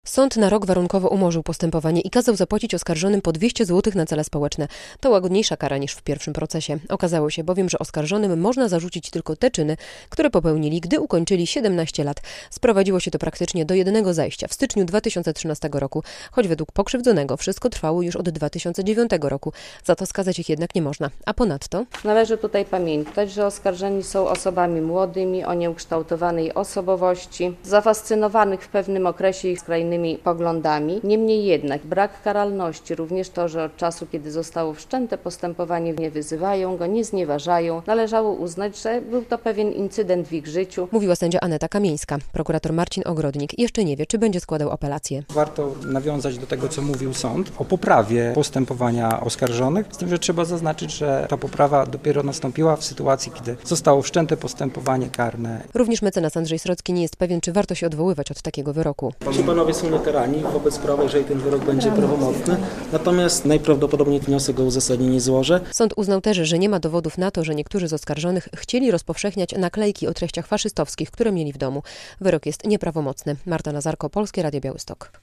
Sąd na rok warunkowo umorzył postępowanie i kazał zapłacić oskarżonym po 200 zł na cele społeczne. To łagodniejsza kara niż w pierwszym procesie. Okazało się bowiem, że oskarżonym można zarzucić tylko te czyny, które popełnili, gdy ukończyli 17 lat. Sprowadziło się to praktycznie do jednego zajścia w styczniu 2013 roku, choć według pokrzywdzonego wszystko trwało już od 2009 roku. Za to skazać ich jednak nie można. A ponadto należy tutaj pamiętać, że oskarżeni są osobami młodymi, o nieukształtowanej osobowości, zafascynowanych w pewnym okresie ich skrajnymi poglądami. Niemniej jednak brak karalności, również to, że od czasu, kiedy zostało wszczęte postępowanie, nie wyzywają go, nie znieważają, należało uznać, że był to pewien incydent w ich życiu. mówiła sędzia Aneta Kamieńska. Prokurator Marcin Ogrodnik jeszcze nie wie, czy będzie składał apelację. Warto nawiązać do tego, co mówił sąd, o poprawie postępowania oskarżonych, z tym, że trzeba zaznaczyć, że ta poprawa dopiero nastąpiła w sytuacji, kiedy zostało wszczęte postępowanie karne. Również mecenas Andrzej Srocki nie jest pewien, czy warto się odwoływać od takiego wyroku. Ci panowie są niekarani wobec prawa, jeżeli ten wyrok będzie prawomocny, natomiast najprawdopodobniej wniosek o uzasadnienie złożę. Sąd uznał też, że nie ma dowodów na to, że niektórzy z oskarżonych chcieli rozpowszechniać naklejki o treściach faszystowskich, które mieli w domu. Wyrok jest nieprawomocny. Marta Nazarko, Polskie Radio Białystok.